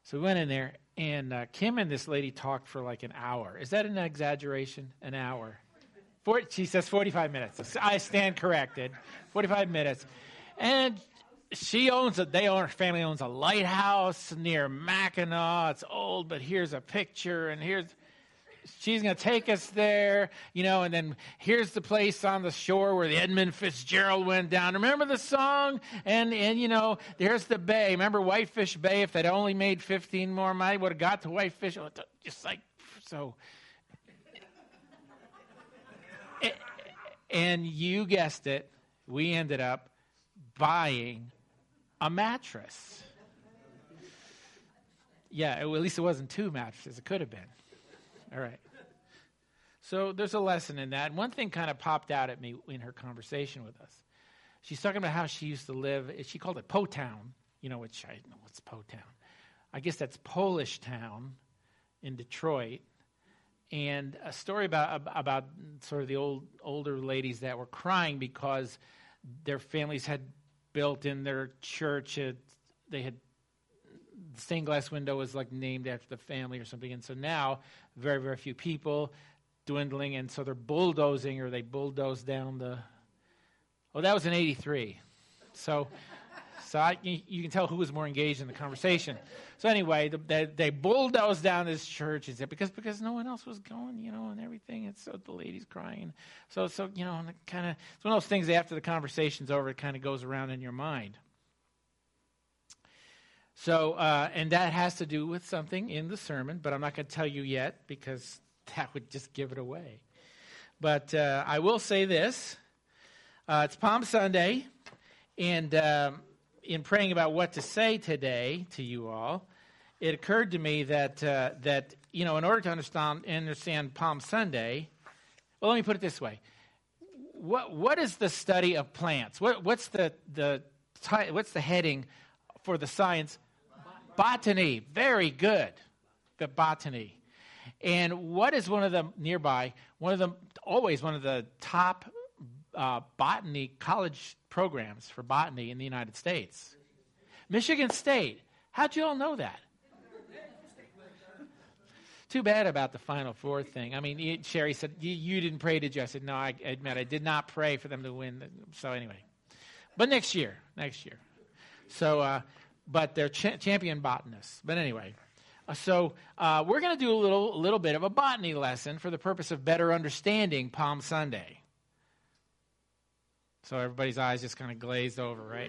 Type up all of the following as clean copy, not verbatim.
So we went in there, and Kim and this lady talked for like an hour. Is that an exaggeration? An hour. She says 45 minutes. I stand corrected. 45 minutes. And her family owns a lighthouse near Mackinac. It's old, but here's a picture, and she's going to take us there, and then here's the place on the shore where the Edmund Fitzgerald went down. Remember the song? And there's the bay. Remember Whitefish Bay? If they'd only made 15 more money, would have got to Whitefish. Just like, so. And you guessed it, we ended up buying a mattress. Yeah, at least it wasn't 2 mattresses. It could have been. All right. So there's a lesson in that. And one thing kind of popped out at me in her conversation with us. She's talking about how she used to live. She called it Po-Town, which I don't know what's Po-Town. I guess that's Polish town in Detroit. And a story about sort of the older ladies that were crying because their families had built in their church. They had the stained glass window was like named after the family or something. And so now very, very few people, dwindling. And so they're bulldozing, or they bulldoze down that was in 83. So you can tell who was more engaged in the conversation. So anyway, they bulldozed down this church, because no one else was going, and everything. And so the lady's crying. So and it kind of, it's one of those things after the conversation's over, it kind of goes around in your mind. So, and that has to do with something in the sermon, but I'm not going to tell you yet because that would just give it away. But I will say this. It's Palm Sunday, and in praying about what to say today to you all, it occurred to me that in order to understand Palm Sunday, well, let me put it this way: what is the study of plants? What's the heading for the science? Botany. Very good. The botany. And what is one of the top botany college programs for botany in the United States? Michigan State. How'd you all know that? Too bad about the Final Four thing. I mean, Sherry said, you didn't pray, did you? I said, no, I admit I did not pray for them to win. So anyway. But next year. So, but they're champion botanists. But anyway. So we're going to do a little bit of a botany lesson for the purpose of better understanding Palm Sunday. So everybody's eyes just kind of glazed over, right?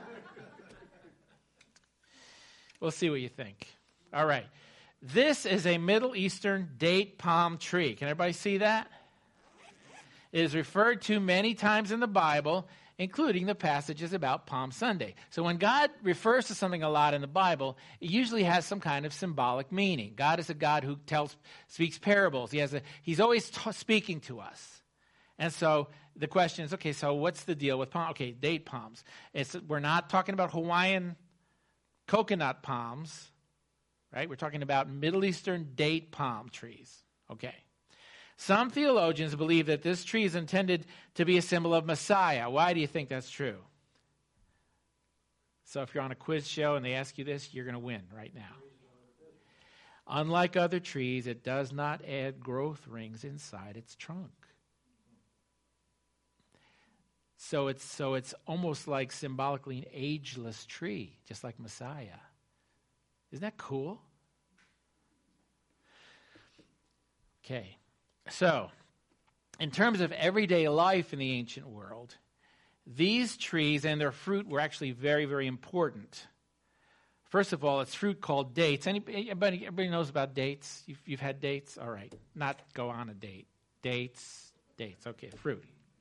We'll see what you think. All right. This is a Middle Eastern date palm tree. Can everybody see that? It is referred to many times in the Bible, including the passages about Palm Sunday. So when God refers to something a lot in the Bible, it usually has some kind of symbolic meaning. God is a God who speaks parables. He's always speaking to us. And so the question is, okay, so what's the deal with palm? Okay, date palms. We're not talking about Hawaiian coconut palms, right? We're talking about Middle Eastern date palm trees. Okay. Some theologians believe that this tree is intended to be a symbol of Messiah. Why do you think that's true? So if you're on a quiz show and they ask you this, you're going to win right now. Unlike other trees, it does not add growth rings inside its trunk. So it's almost like symbolically an ageless tree, just like Messiah. Isn't that cool? Okay. So, in terms of everyday life in the ancient world, these trees and their fruit were actually very, very important. First of all, it's fruit called dates. Everybody knows about dates? You've had dates? All right. Not go on a date. Dates. Okay, fruit.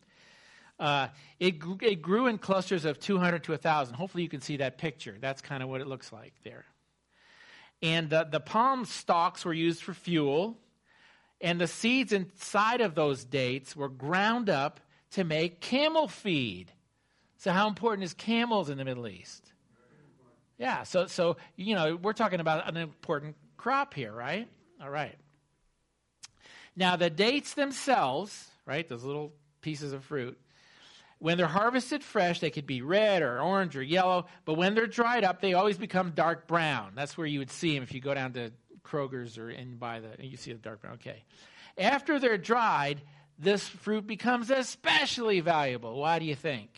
It grew in clusters of 200 to 1,000. Hopefully you can see that picture. That's kind of what it looks like there. And the palm stalks were used for fuel. And the seeds inside of those dates were ground up to make camel feed. So how important is camels in the Middle East? Yeah, so we're talking about an important crop here, right? All right. Now the dates themselves, right, those little pieces of fruit, When they're harvested fresh, they could be red or orange or yellow, but when they're dried up, they always become dark brown. That's where you would see them if you go down to Kroger's and you see the dark brown. Okay. After they're dried, this fruit becomes especially valuable. Why do you think?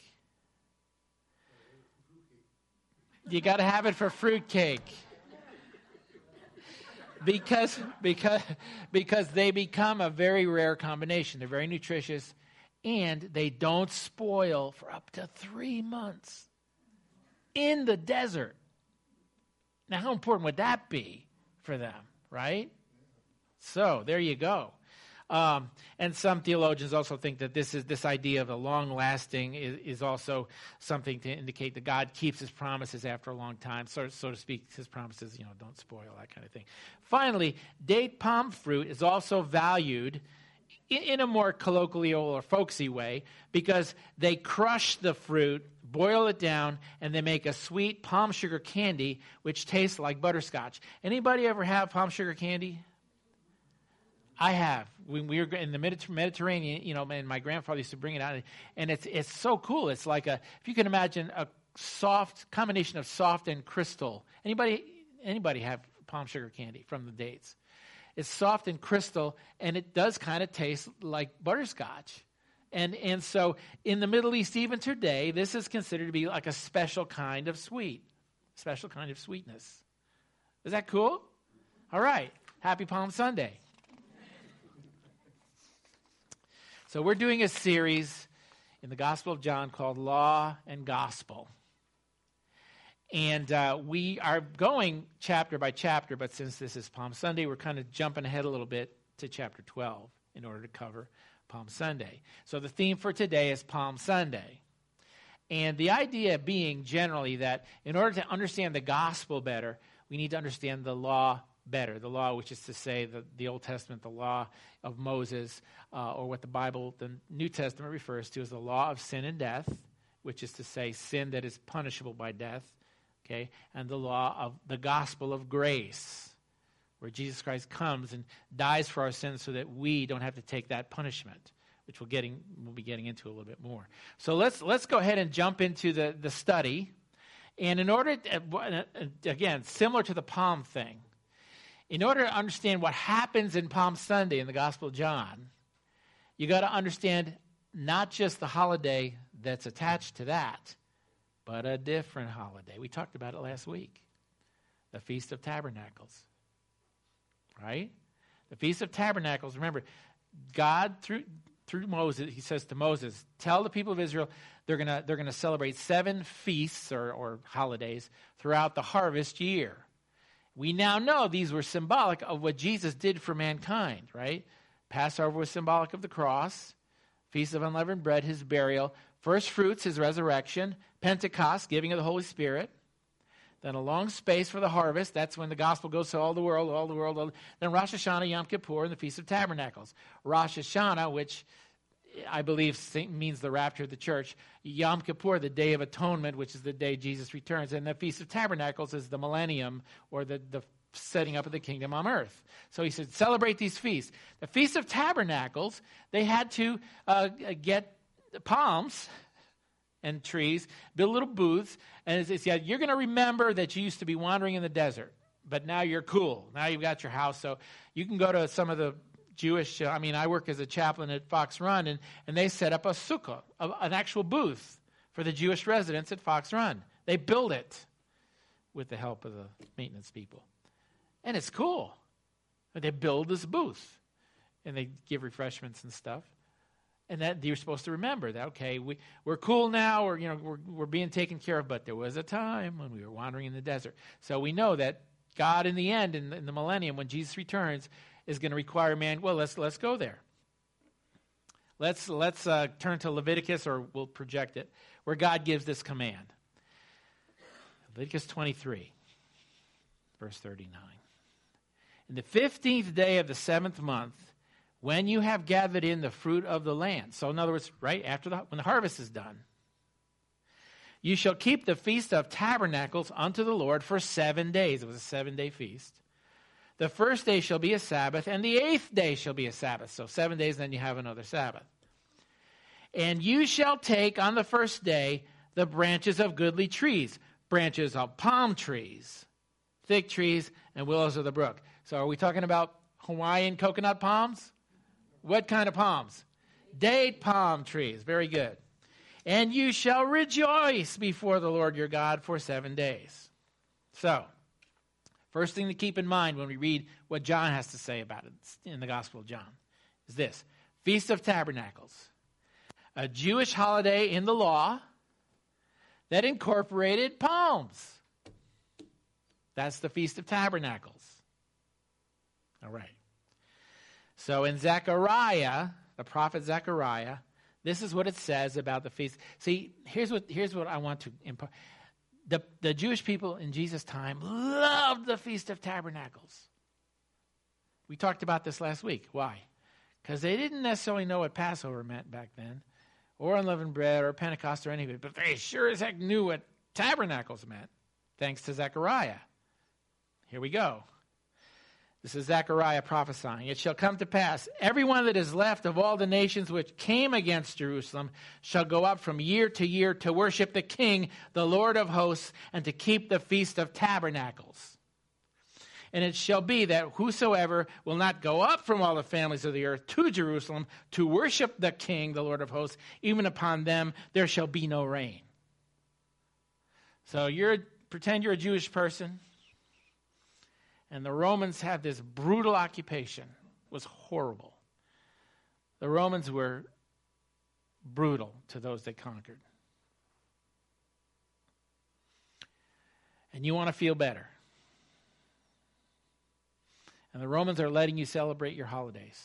You got to have it for fruitcake. Because they become a very rare combination. They're very nutritious, and they don't spoil for up to 3 months in the desert. Now, how important would that be for them, right? So, there you go. And some theologians also think that this idea of a long-lasting is also something to indicate that God keeps his promises after a long time. So to speak, his promises, don't spoil, that kind of thing. Finally, date palm fruit is also valued in a more colloquial or folksy way because they crush the fruit, boil it down, and they make a sweet palm sugar candy which tastes like butterscotch. Anybody ever have palm sugar candy? I have. When we were in the Mediterranean, and my grandfather used to bring it out, and it's so cool. It's like if you can imagine a soft combination of soft and crystal. Anybody have palm sugar candy from the dates? It's soft and crystal, and it does kind of taste like butterscotch. And so in the Middle East, even today, this is considered to be like a special kind of sweetness. Is that cool? All right. Happy Palm Sunday. So we're doing a series in the Gospel of John called Law and Gospel. And we are going chapter by chapter, but since this is Palm Sunday, we're kind of jumping ahead a little bit to chapter 12 in order to cover Palm Sunday. So the theme for today is Palm Sunday. And the idea being generally that in order to understand the gospel better, we need to understand the law better. The law, which is to say the Old Testament, the law of Moses, or what the New Testament refers to as the law of sin and death, which is to say sin that is punishable by death, okay, and the law of the gospel of grace, where Jesus Christ comes and dies for our sins so that we don't have to take that punishment, which we'll be getting into a little bit more. So let's go ahead and jump into the study. And in order, again, similar to the palm thing, in order to understand what happens in Palm Sunday in the Gospel of John, you got to understand not just the holiday that's attached to that, but a different holiday. We talked about it last week, the Feast of Tabernacles, right? The Feast of Tabernacles, remember, God, through Moses, he says to Moses, tell the people of Israel they're gonna celebrate 7 feasts or holidays throughout the harvest year. We now know these were symbolic of what Jesus did for mankind, right? Passover was symbolic of the cross. Feast of Unleavened Bread, his burial. First fruits, his resurrection. Pentecost, giving of the Holy Spirit. Then a long space for the harvest. That's when the gospel goes to all the world. Then Rosh Hashanah, Yom Kippur, and the Feast of Tabernacles. Rosh Hashanah, which I believe means the rapture of the church. Yom Kippur, the Day of Atonement, which is the day Jesus returns. And the Feast of Tabernacles is the millennium, or the setting up of the kingdom on earth. So he said, celebrate these feasts. The Feast of Tabernacles, they had to get palms and trees, build little booths, and it said, you're going to remember that you used to be wandering in the desert, but now you're cool. Now you've got your house, so you can go to some of the Jewish, I work as a chaplain at Fox Run, and they set up a sukkah, an actual booth for the Jewish residents at Fox Run. They build it with the help of the maintenance people. And it's cool. They build this booth, and they give refreshments and stuff. And that you're supposed to remember that, okay, we're cool now, or we're being taken care of, but there was a time when we were wandering in the desert. So we know that God in the end, in the millennium, when Jesus returns, is going to require man. Well, let's go there. Let's turn to Leviticus, or we'll project it, where God gives this command. Leviticus 23, verse 39. In the 15th day of the 7th month, when you have gathered in the fruit of the land. So in other words, right after when the harvest is done, you shall keep the Feast of Tabernacles unto the Lord for 7 days. It was a 7-day feast. The first day shall be a Sabbath, and the 8th day shall be a Sabbath. So 7 days, then you have another Sabbath. And you shall take on the first day the branches of goodly trees, branches of palm trees, thick trees, and willows of the brook. So are we talking about Hawaiian coconut palms? What kind of palms? Date palm trees. Very good. And you shall rejoice before the Lord your God for 7 days. So, first thing to keep in mind when we read what John has to say about it in the Gospel of John is this. Feast of Tabernacles. A Jewish holiday in the law that incorporated palms. That's the Feast of Tabernacles. All right. So in Zechariah, the prophet Zechariah, this is what it says about the feast. See, here's what I want to impart. The Jewish people in Jesus' time loved the Feast of Tabernacles. We talked about this last week. Why? Because they didn't necessarily know what Passover meant back then, or unleavened bread, or Pentecost, or any of it, but they sure as heck knew what tabernacles meant, thanks to Zechariah. Here we go. This is Zechariah prophesying. It shall come to pass, everyone that is left of all the nations which came against Jerusalem shall go up from year to year to worship the King, the Lord of hosts, and to keep the Feast of Tabernacles. And it shall be that whosoever will not go up from all the families of the earth to Jerusalem to worship the King, the Lord of hosts, even upon them there shall be no rain. So pretend you're a Jewish person, and the Romans had this brutal occupation. It was horrible. The Romans were brutal to those they conquered. And you want to feel better. And the Romans are letting you celebrate your holidays.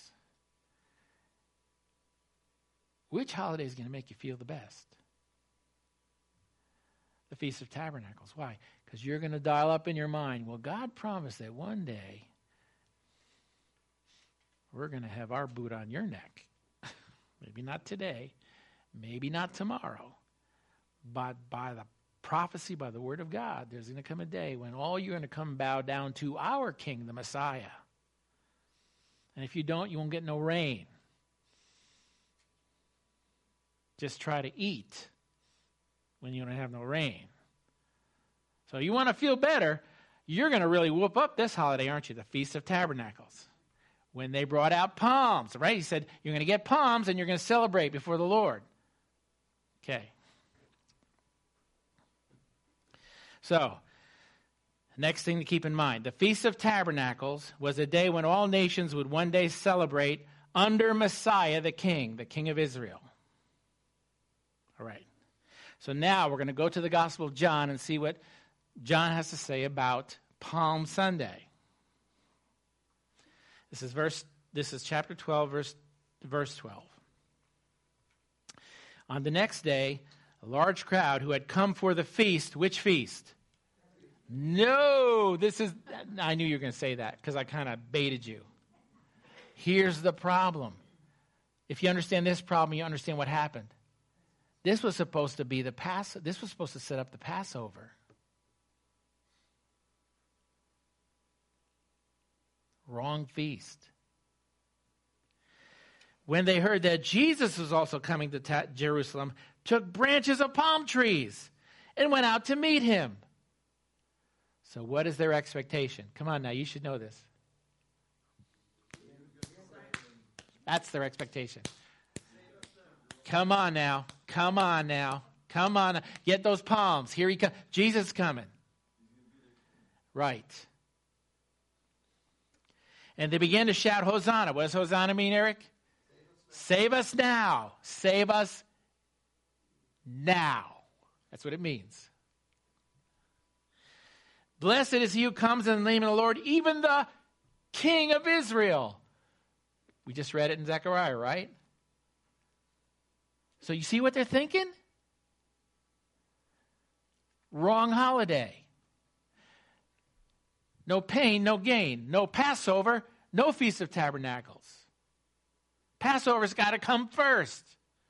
Which holiday is going to make you feel the best? The Feast of Tabernacles. Why? Because you're going to dial up in your mind, well, God promised that one day we're going to have our boot on your neck. Maybe not today, maybe not tomorrow, but by the prophecy, by the word of God, there's going to come a day when all you're going to come bow down to our King, the Messiah. And if you don't, you won't get no rain. Just try to eat when you don't have no rain. So you want to feel better, you're going to really whoop up this holiday, aren't you? The Feast of Tabernacles. When they brought out palms, right? He said, you're going to get palms and you're going to celebrate before the Lord. Okay. So, next thing to keep in mind, the Feast of Tabernacles was a day when all nations would one day celebrate under Messiah, the King of Israel. All right. So now we're going to go to the Gospel of John and see what John has to say about Palm Sunday. This is chapter 12, verse 12. On the next day, a large crowd who had come for the feast. Which feast? No, I knew you were going to say that because I kind of baited you. Here's the problem. If you understand this problem, you understand what happened. This was supposed to be this was supposed to set up the Passover. Wrong feast. When they heard that Jesus was also coming to Jerusalem, took branches of palm trees and went out to meet him. So what is their expectation? Come on now, you should know this. That's their expectation. Come on now. Come on now. Come on. Get those palms. Here he comes. Jesus is coming. Right. And they began to shout, Hosanna. What does Hosanna mean, Eric? Save us now. Save us now. That's what it means. Blessed is he who comes in the name of the Lord, even the King of Israel. We just read it in Zechariah, right? So you see what they're thinking? Wrong holiday. No pain, no gain. No Passover, no Feast of Tabernacles. Passover's got to come first.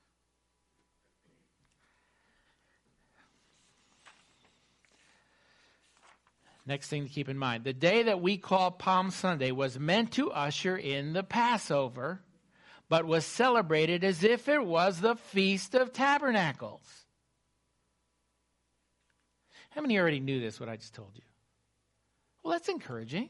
Next thing to keep in mind. The day that we call Palm Sunday was meant to usher in the Passover, but was celebrated as if it was the Feast of Tabernacles. How many already knew this, what I just told you? Well, that's encouraging.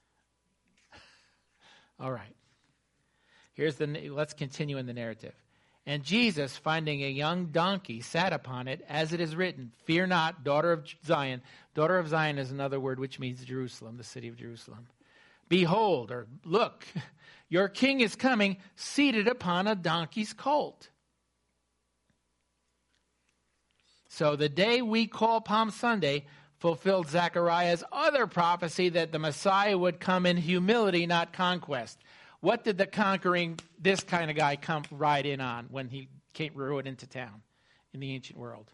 All right. Let's continue in the narrative. And Jesus, finding a young donkey, sat upon it, as it is written, "Fear not, daughter of Zion." Daughter of Zion is another word which means Jerusalem, the city of Jerusalem. "Behold," or look, "your king is coming, seated upon a donkey's colt." So the day we call Palm Sunday fulfilled Zechariah's other prophecy that the Messiah would come in humility, not conquest. What did the conquering, this kind of guy, come ride in on when he rode into town in the ancient world?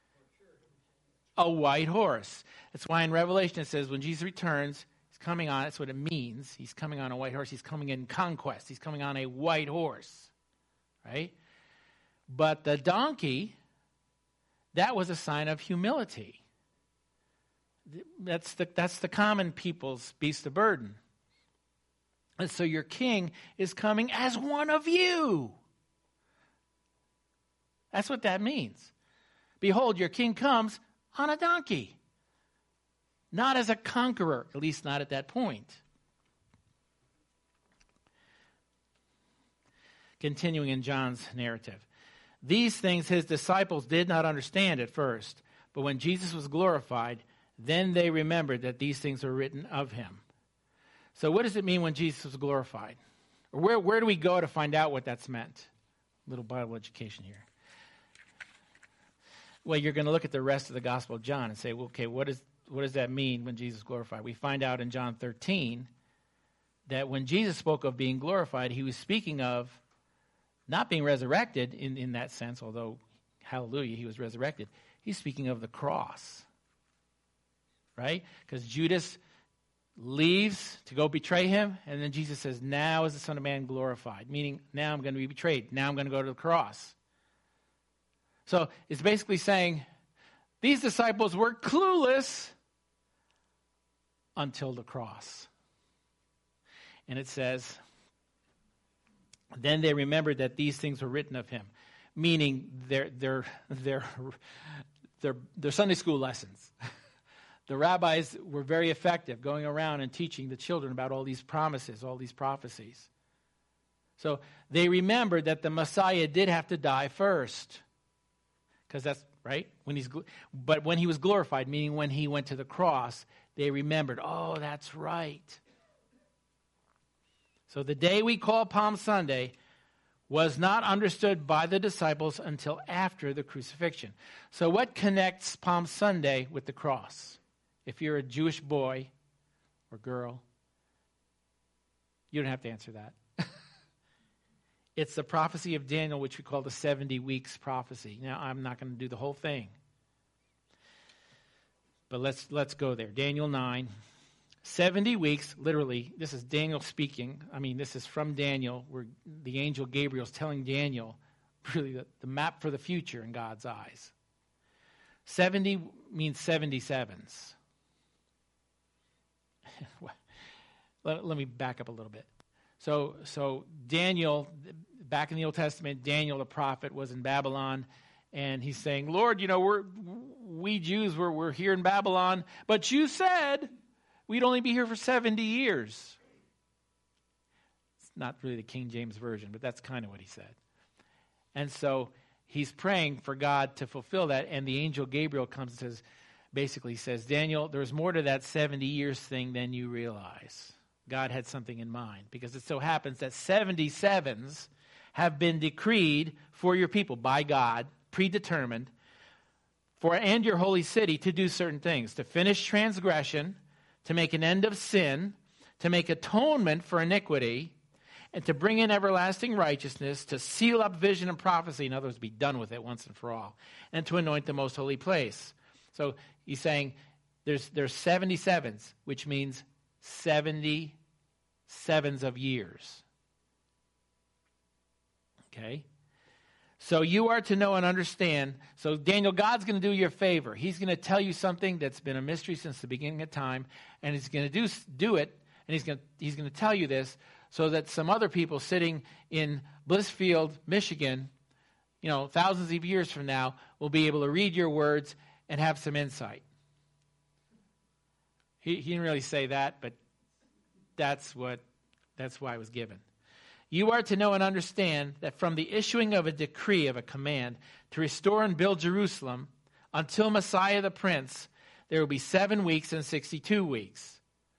A white horse. That's why in Revelation it says when Jesus returns, he's coming on, that's what it means. He's coming on a white horse. He's coming in conquest. He's coming on a white horse. Right? But the donkey, that was a sign of humility. That's the common people's beast of burden. And so your king is coming as one of you. That's what that means. Behold, your king comes on a donkey. Not as a conqueror, at least not at that point. Continuing in John's narrative. These things his disciples did not understand at first, but when Jesus was glorified, then they remembered that these things were written of him. So what does it mean when Jesus was glorified? Or where do we go to find out what that's meant? A little Bible education here. Well, you're going to look at the rest of the Gospel of John and say, well, okay, what does that mean when Jesus is glorified? We find out in John 13 that when Jesus spoke of being glorified, he was speaking of not being resurrected in that sense, although, hallelujah, he was resurrected. He's speaking of the cross, right? Because Judas leaves to go betray him, and then Jesus says, now is the Son of Man glorified, meaning now I'm going to be betrayed. Now I'm going to go to the cross. So it's basically saying these disciples were clueless until the cross. And it says, then they remembered that these things were written of him, meaning their Sunday school lessons. The rabbis were very effective going around and teaching the children about all these promises, all these prophecies. So they remembered that the Messiah did have to die first. Because that's right. But when he was glorified, meaning when he went to the cross, they remembered, oh, that's right. So the day we call Palm Sunday was not understood by the disciples until after the crucifixion. So what connects Palm Sunday with the cross? If you're a Jewish boy or girl, you don't have to answer that. It's the prophecy of Daniel, which we call the 70 weeks prophecy. Now, I'm not going to do the whole thing. But let's go there. Daniel 9. 70 weeks, literally, this is Daniel speaking. I mean, this is from Daniel, where the angel Gabriel's telling Daniel, really, the map for the future in God's eyes. 70 means 77s. Let me back up a little bit. So Daniel, back in the Old Testament, Daniel the prophet was in Babylon, and he's saying, Lord, we Jews, we're here in Babylon, but you said we'd only be here for 70 years. It's not really the King James Version, but that's kind of what he said. And so he's praying for God to fulfill that, and the angel Gabriel comes and basically says, Daniel, there's more to that 70 years thing than you realize. God had something in mind, because it so happens that 77s have been decreed for your people by God, predetermined, and your holy city to do certain things, to finish transgression, to make an end of sin, to make atonement for iniquity, and to bring in everlasting righteousness, to seal up vision and prophecy, in other words, be done with it once and for all, and to anoint the most holy place. So he's saying there's 77s, which means 70 sevens of years. Okay? So you are to know and understand. So Daniel, God's going to do you a favor. He's going to tell you something that's been a mystery since the beginning of time, and he's going to do it, and he's going to tell you this so that some other people sitting in Blissfield, Michigan, thousands of years from now, will be able to read your words and have some insight. He didn't really say that, but that's why it was given. You are to know and understand that from the issuing of a decree, of a command, to restore and build Jerusalem until Messiah the Prince, there will be 7 weeks and 62 weeks.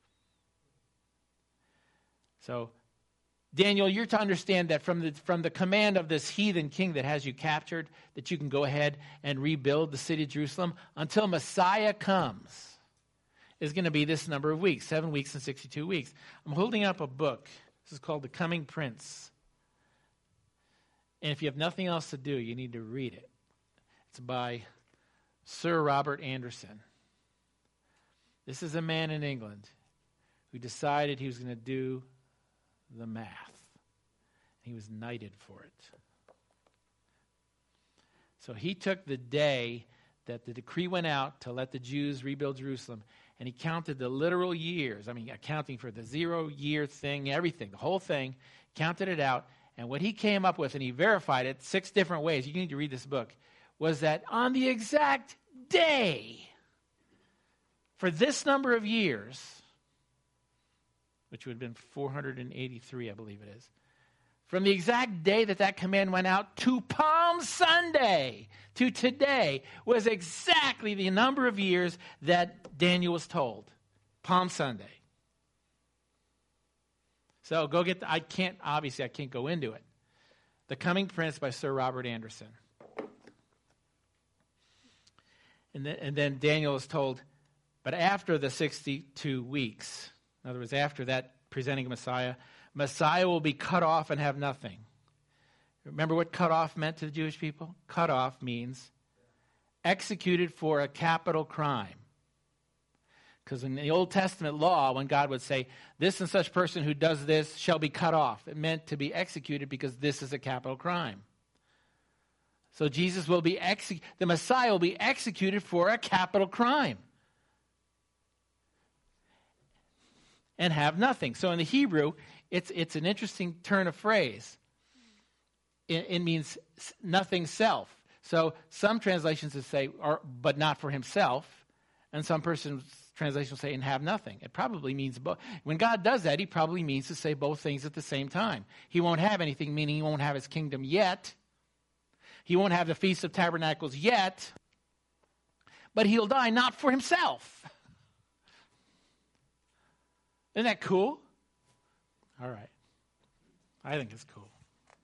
So, Daniel, you're to understand that from the command of this heathen king that has you captured, that you can go ahead and rebuild the city of Jerusalem until Messiah comes, is going to be this number of weeks, 7 weeks and 62 weeks. I'm holding up a book. This is called The Coming Prince. And if you have nothing else to do, you need to read it. It's by Sir Robert Anderson. This is a man in England who decided he was going to do the math. He was knighted for it. So he took the day that the decree went out to let the Jews rebuild Jerusalem, and he counted the literal years. Accounting for the 0-year thing, everything, the whole thing, counted it out. And what he came up with, and he verified it 6 different ways, you need to read this book, was that on the exact day, for this number of years, which would have been 483, I believe it is, from the exact day that command went out to Palm Sunday, to today, was exactly the number of years that Daniel was told. Palm Sunday. So go get I can't go into it. The Coming Prince by Sir Robert Anderson. And then Daniel is told, but after the 62 weeks, in other words, after that presenting Messiah, Messiah will be cut off and have nothing. Remember what cut off meant to the Jewish people? Cut off means executed for a capital crime. Because in the Old Testament law, when God would say, this and such person who does this shall be cut off, it meant to be executed because this is a capital crime. So Jesus will be the Messiah will be executed for a capital crime. And have nothing. So in the Hebrew, it's an interesting turn of phrase. It means nothing self. So some translations would say, but not for himself. And some translations will say, and have nothing. It probably means both. When God does that, he probably means to say both things at the same time. He won't have anything, meaning he won't have his kingdom yet. He won't have the Feast of Tabernacles yet. But he'll die not for himself. Isn't that cool? All right. I think it's cool.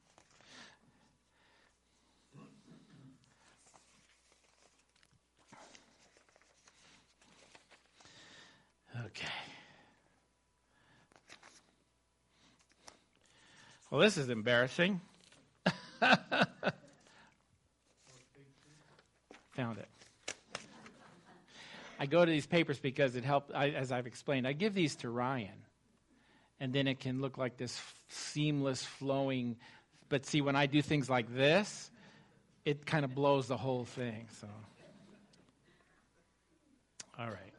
Okay. Well, this is embarrassing. Found it. I go to these papers because it helped, as I've explained. I give these to Ryan, and then it can look like this seamless, flowing. But see, when I do things like this, it kind of blows the whole thing. So, all right.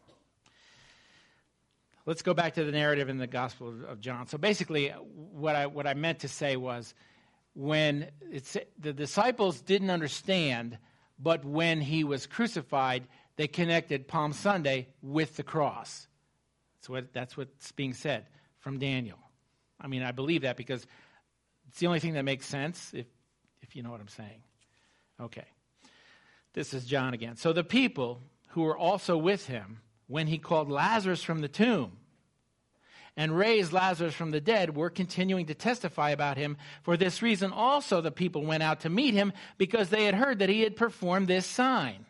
Let's go back to the narrative in the Gospel of John. So basically, what I meant to say was, when the disciples didn't understand, but when he was crucified, they connected Palm Sunday with the cross. That's what's being said from Daniel. I believe that because it's the only thing that makes sense, if you know what I'm saying. Okay. This is John again. So the people who were also with him, when he called Lazarus from the tomb and raised Lazarus from the dead, were continuing to testify about him. For this reason also the people went out to meet him, because they had heard that he had performed this sign.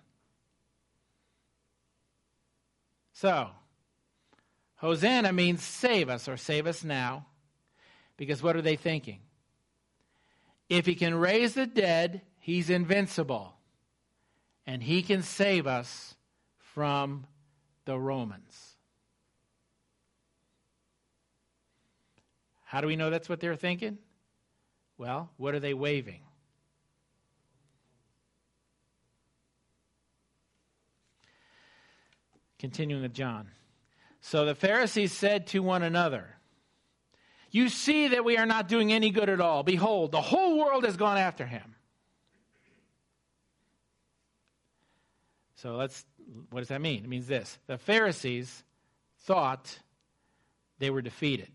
So, Hosanna means save us, or save us now. Because what are they thinking? If he can raise the dead, he's invincible. And he can save us from the Romans. How do we know that's what they're thinking? Well, what are they waving? Continuing with John. So the Pharisees said to one another, You see that we are not doing any good at all. Behold, the whole world has gone after him. So what does that mean? It means this. The Pharisees thought they were defeated.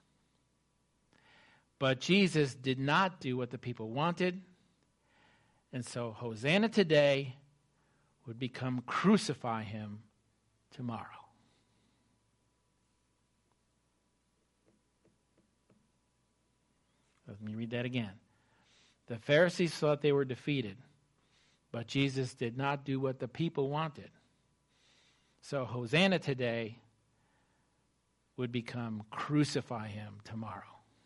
But Jesus did not do what the people wanted. And so Hosanna today would become crucify him tomorrow. Let me read that again. The Pharisees thought they were defeated, but Jesus did not do what the people wanted. So Hosanna today would become crucify him tomorrow.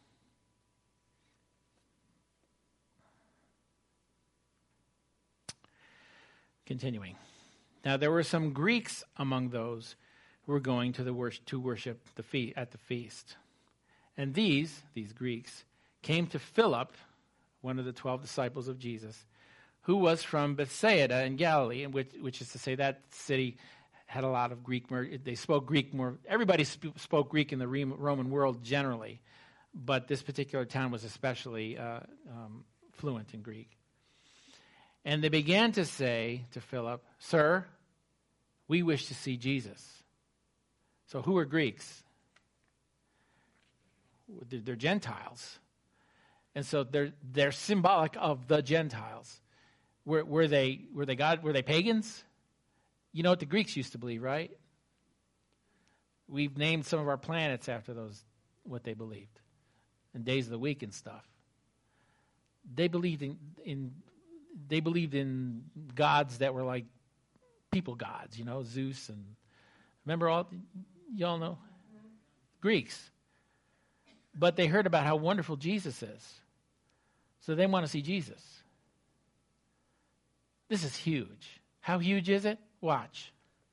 Continuing. Now there were some Greeks among those who were going to worship at the feast. And these Greeks, came to Philip, one of the 12 disciples of Jesus, who was from Bethsaida in Galilee, which is to say that city had a lot of Greek. They spoke Greek more. Everybody spoke Greek in the Roman world generally, but this particular town was especially fluent in Greek. And they began to say to Philip, "Sir, we wish to see Jesus." So who are Greeks? They're Gentiles. And so they're symbolic of the Gentiles. Were they pagans? You know what the Greeks used to believe, right? We've named some of our planets after what they believed, and days of the week and stuff. They believed in gods that were like people gods, Zeus and remember y'all know Greeks. But they heard about how wonderful Jesus is. So they want to see Jesus. This is huge. How huge is it? Watch.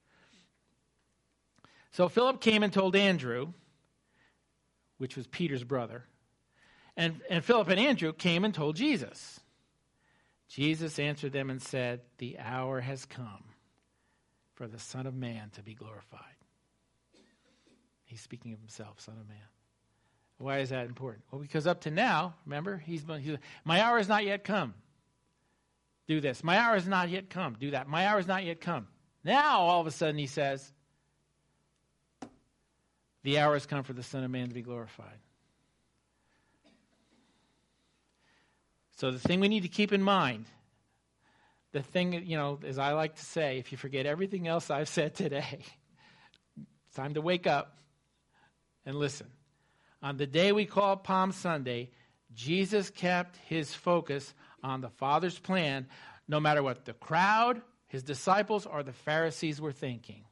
So Philip came and told Andrew, which was Peter's brother. And Philip and Andrew came and told Jesus. Jesus answered them and said, "The hour has come for the Son of Man to be glorified." He's speaking of himself, Son of Man. Why is that important? Well, because up to now, remember, he's my hour has not yet come. Do this. My hour has not yet come. Do that. My hour has not yet come. Now, all of a sudden, he says, the hour has come for the Son of Man to be glorified. So the thing we need to keep in mind, the thing, as I like to say, if you forget everything else I've said today, it's time to wake up and listen. On the day we call Palm Sunday, Jesus kept his focus on the Father's plan, no matter what the crowd, his disciples, or the Pharisees were thinking.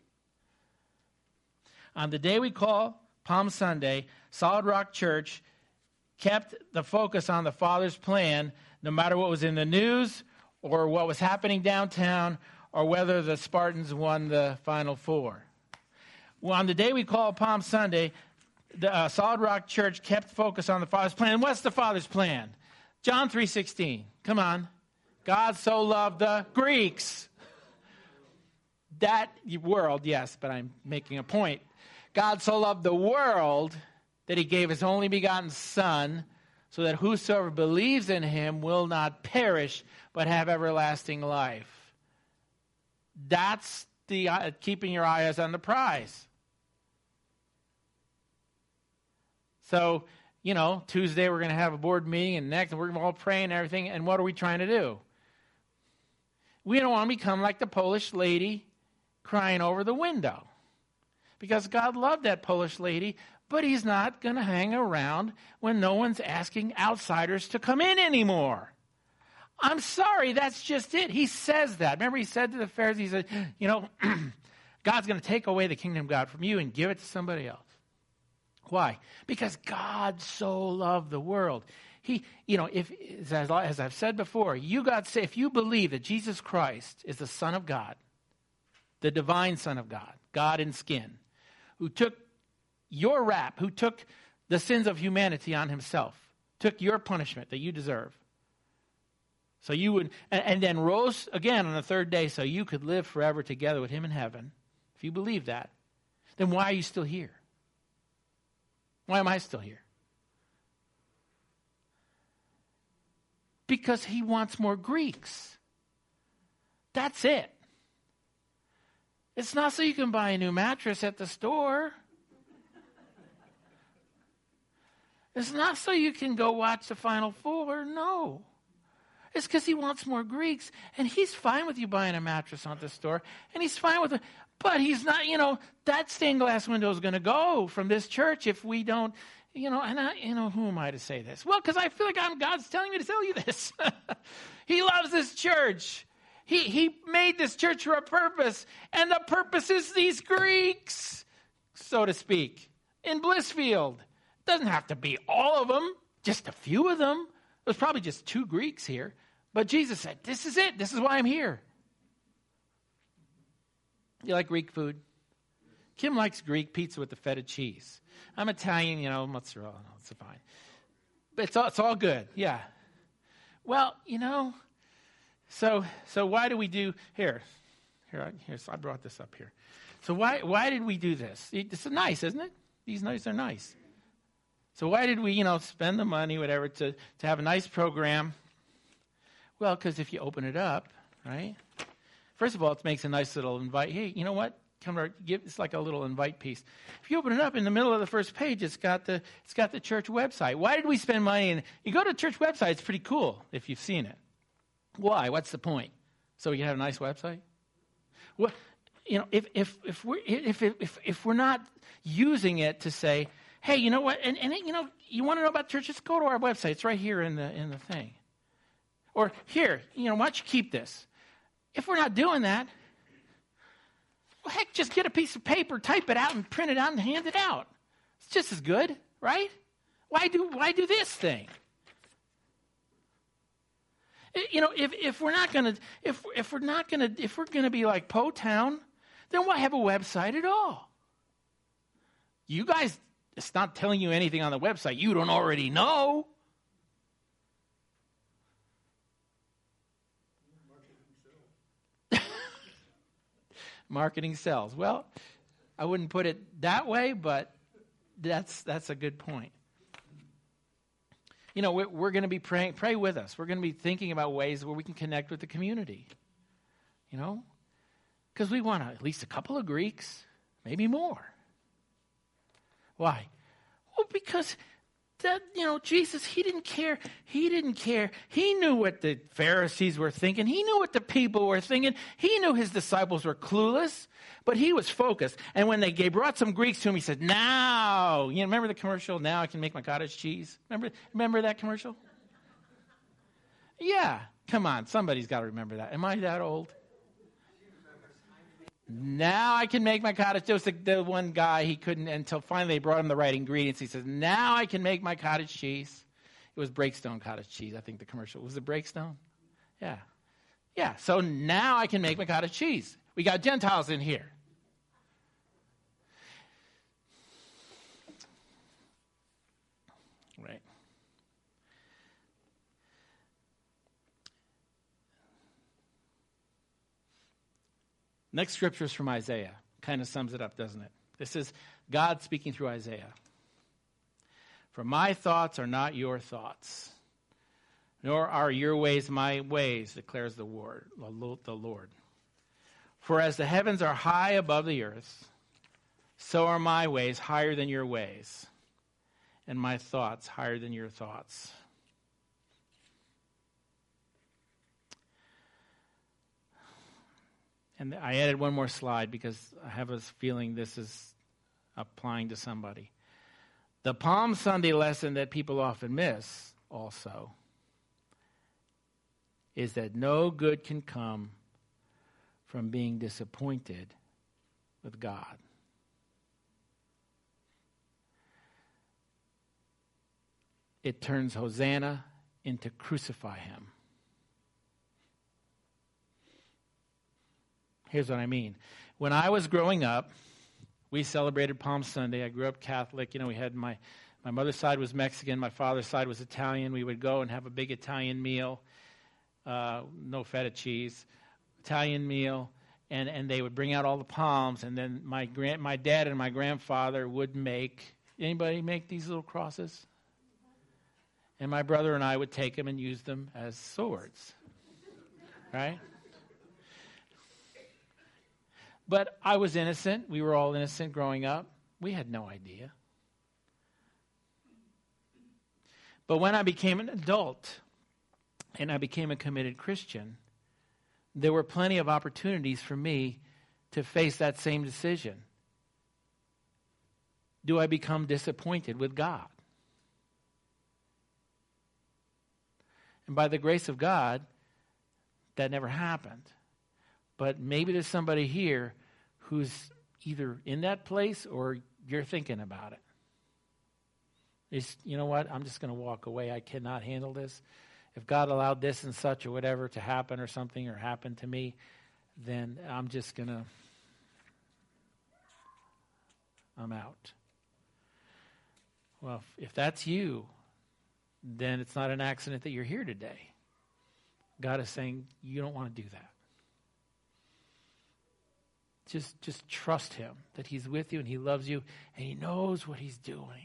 On the day we call Palm Sunday, Solid Rock Church kept the focus on the Father's plan, no matter what was in the news or what was happening downtown or whether the Spartans won the Final Four. Well, on the day we call Palm Sunday, the Solid Rock Church kept focus on the Father's plan. And what's the Father's plan? John 3:16. Come on. God so loved the Greeks. That world, yes, but I'm making a point. God so loved the world that he gave his only begotten Son, so that whosoever believes in him will not perish, but have everlasting life. That's the keeping your eyes on the prize. So, Tuesday we're going to have a board meeting, and next we're all praying and everything. And what are we trying to do? We don't want to become like the Polish lady crying over the window. Because God loved that Polish lady, but he's not going to hang around when no one's asking outsiders to come in anymore. I'm sorry, that's just it. He says that. Remember, he said to the Pharisees, he said, God's going to take away the kingdom of God from you and give it to somebody else. Why? Because God so loved the world. He, as I've said before, if you believe that Jesus Christ is the Son of God, the divine Son of God, God in skin, who took your rap, who took the sins of humanity on himself, took your punishment that you deserve. So you would, and then rose again on the third day so you could live forever together with him in heaven. If you believe that, then why are you still here? Why am I still here? because he wants more Greeks. That's it. It's not so you can buy a new mattress at the store. It's not so you can go watch the Final Four. No. It's because he wants more Greeks. And he's fine with you buying a mattress at the store. And he's fine with it. But he's not, that stained glass window is going to go from this church if we don't, and who am I to say this? Well, because I feel like God's telling me to tell you this. He loves this church. He made this church for a purpose. And the purpose is these Greeks, so to speak, in Blissfield. Doesn't have to be all of them, just a few of them. There's probably just 2 Greeks here. But Jesus said, this is it. This is why I'm here. You like Greek food? Kim likes Greek pizza with the feta cheese. I'm Italian, mozzarella. No, it's fine. But it's all good, yeah. Well, so why do we do, here, so I brought this up here. So why did we do this? This is nice, isn't it? These nights are nice. So why did we, spend the money, whatever, to have a nice program? Well, because if you open it up, right? First of all, it makes a nice little invite. Hey, you know what? It's like a little invite piece. If you open it up in the middle of the first page, it's got the church website. Why did we spend money? And you go to the church website, it's pretty cool if you've seen it. Why? What's the point? So you have a nice website? Well, if we're not using it to say, hey, you know what? And you want to know about church? Just go to our website. It's right here in the thing. Or here, why don't you keep this? If we're not doing that, well, heck, just get a piece of paper, type it out, and print it out and hand it out. It's just as good, right? Why do this thing? If we're gonna be like Po Town, then why have a website at all? You guys, it's not telling you anything on the website you don't already know. Marketing sells. Well, I wouldn't put it that way, but that's a good point. We're going to be praying. Pray with us. We're going to be thinking about ways where we can connect with the community. Because we want at least a couple of Greeks, maybe more. Why? Well, because Jesus, he didn't care. He didn't care. He knew what the Pharisees were thinking. He knew what the people were thinking. He knew his disciples were clueless, but he was focused. And when they brought some Greeks to him, he said, now, remember the commercial? Now I can make my cottage cheese. Remember that commercial? Yeah. Come on. Somebody's got to remember that. Am I that old? Now I can make my cottage. There was the one guy, he couldn't until finally they brought him the right ingredients. He says, now I can make my cottage cheese. It was Breakstone cottage cheese, I think the commercial. Was it Breakstone? Yeah. Yeah, so now I can make my cottage cheese. We got Gentiles in here. Right. Next scripture is from Isaiah. Kind of sums it up, doesn't it? This is God speaking through Isaiah. For my thoughts are not your thoughts, nor are your ways my ways, declares the Lord. For as the heavens are high above the earth, so are my ways higher than your ways, and my thoughts higher than your thoughts. And I added one more slide because I have a feeling this is applying to somebody. The Palm Sunday lesson that people often miss also is that no good can come from being disappointed with God. It turns Hosanna into crucify him. Here's what I mean. When I was growing up, we celebrated Palm Sunday. I grew up Catholic. We had my mother's side was Mexican. My father's side was Italian. We would go and have a big Italian meal. No feta cheese. Italian meal. And they would bring out all the palms. And then my dad and my grandfather would make, anybody make these little crosses? And my brother and I would take them and use them as swords. Right? But I was innocent. We were all innocent growing up. We had no idea. But when I became an adult and I became a committed Christian, there were plenty of opportunities for me to face that same decision. Do I become disappointed with God? And by the grace of God, that never happened. But maybe there's somebody here who's either in that place or you're thinking about it. It's, you know what, I'm just going to walk away. I cannot handle this. If God allowed this and such or whatever to happen or something or happen to me, then I'm just going to, I'm out. Well, if that's you, then it's not an accident that you're here today. God is saying you don't want to do that. Just trust him that he's with you and he loves you and he knows what he's doing.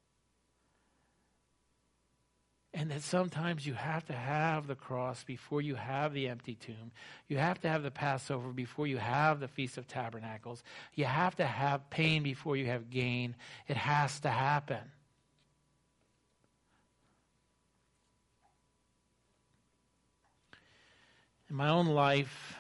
And that sometimes you have to have the cross before you have the empty tomb. You have to have the Passover before you have the Feast of Tabernacles. You have to have pain before you have gain. It has to happen. In my own life,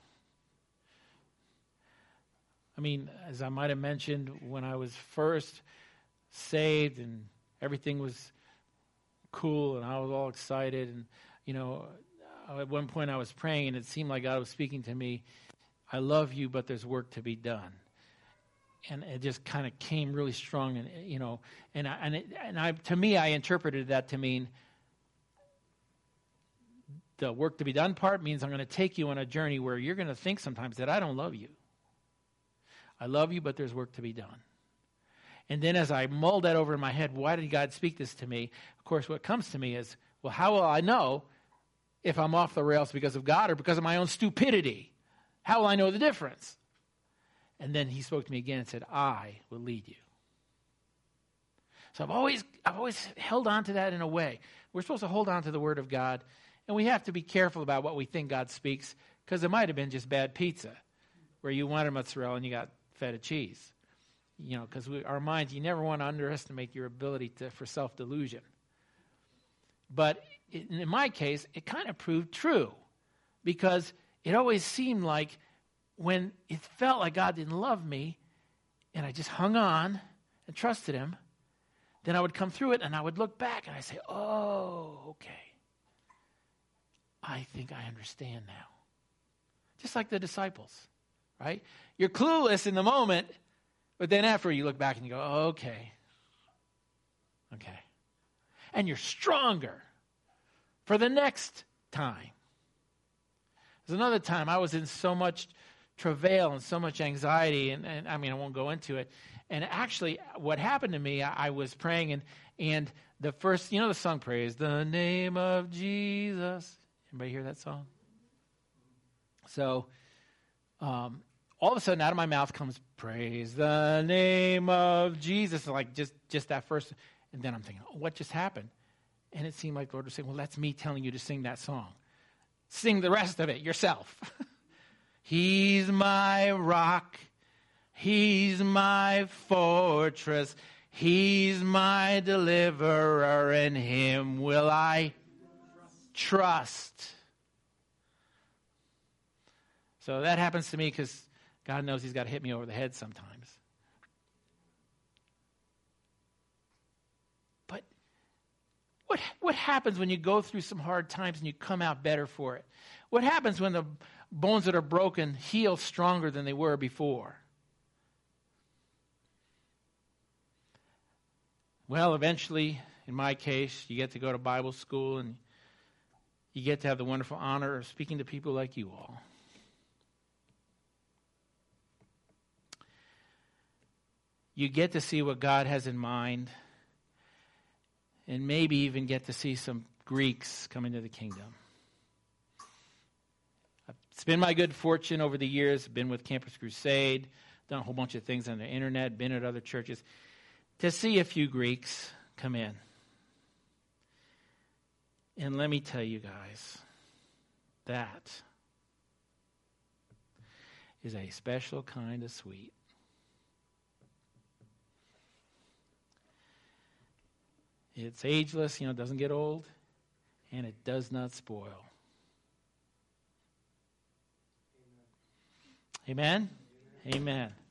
I mean, as I might have mentioned, when I was first saved and everything was cool and I was all excited and, you know, at one point I was praying and it seemed like God was speaking to me, I love you, but there's work to be done. And it just kind of came really strong and, you know, to me, I interpreted that to mean the work to be done part means I'm going to take you on a journey where you're going to think sometimes that I don't love you. I love you, but there's work to be done. And then as I mulled that over in my head, why did God speak this to me? Of course, what comes to me is, well, how will I know if I'm off the rails because of God or because of my own stupidity? How will I know the difference? And then he spoke to me again and said, I will lead you. So I've always held on to that in a way. We're supposed to hold on to the word of God, and we have to be careful about what we think God speaks, because it might have been just bad pizza, where you wanted mozzarella and you got feta cheese. You know, because our minds, you never want to underestimate your ability for self-delusion. But in my case, it kind of proved true, because it always seemed like when it felt like God didn't love me and I just hung on and trusted him, then I would come through it and I would look back and I'd say, oh, okay. I think I understand now. Just like the disciples, right? You're clueless in the moment, but then after you look back and you go, oh, okay. And you're stronger for the next time. There's another time I was in so much travail and so much anxiety, and I mean, I won't go into it. And actually, what happened to me, I was praying, and the first, you know the song, Praise the Name of Jesus. Anybody hear that song? So, all of a sudden, out of my mouth comes, praise the name of Jesus. Like just that first, and then I'm thinking, oh, what just happened? And it seemed like the Lord was saying, well, that's me telling you to sing that song. Sing the rest of it yourself. He's my rock. He's my fortress. He's my deliverer. In him will I trust. So that happens to me because God knows he's got to hit me over the head sometimes. But what happens when you go through some hard times and you come out better for it? What happens when the bones that are broken heal stronger than they were before? Well, eventually, in my case, you get to go to Bible school and you get to have the wonderful honor of speaking to people like you all. You get to see what God has in mind, and maybe even get to see some Greeks come into the kingdom. It's been my good fortune over the years, been with Campus Crusade, done a whole bunch of things on the internet, been at other churches, to see a few Greeks come in. And let me tell you guys, that is a special kind of sweet. It's ageless, it doesn't get old, and it does not spoil. Amen? Amen. Amen.